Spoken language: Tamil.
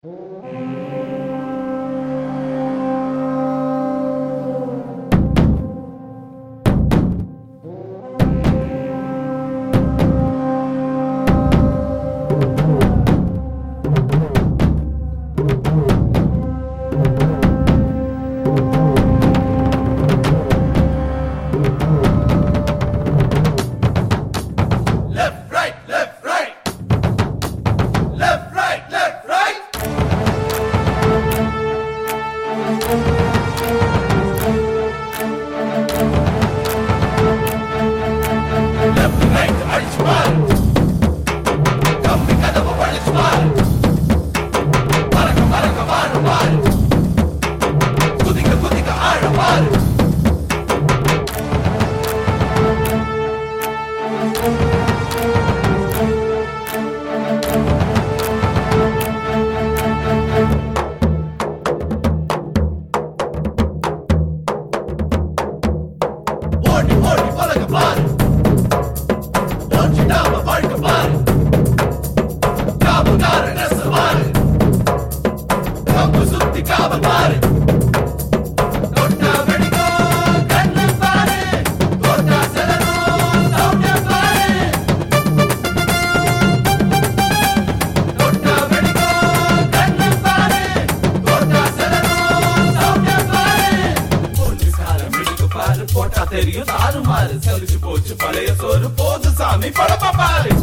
ஓடி ஓடி பழக பாரு, ஓடிடாம வாழ்க்கை பாரு, காவல்கார நெசவாரு, கம்பு சுத்தி காவல் பாரு, தொட்டா வெடிக்கும் கண்ணு பாரு, தொட்டா செலரும் சௌக்கியம் பாரு, தொட்டா வெடிக்கும் கண்ணு பாரு, தொட்டா செலரும் சௌக்கியம் பாரு, போலீஸ்காரன் வெடிக்க பாரு, போட்டா தெரியும் தாறுமாறு, சலிச்சு போச்சு பழைய சோறு போது சாமி படப்பா பாரு.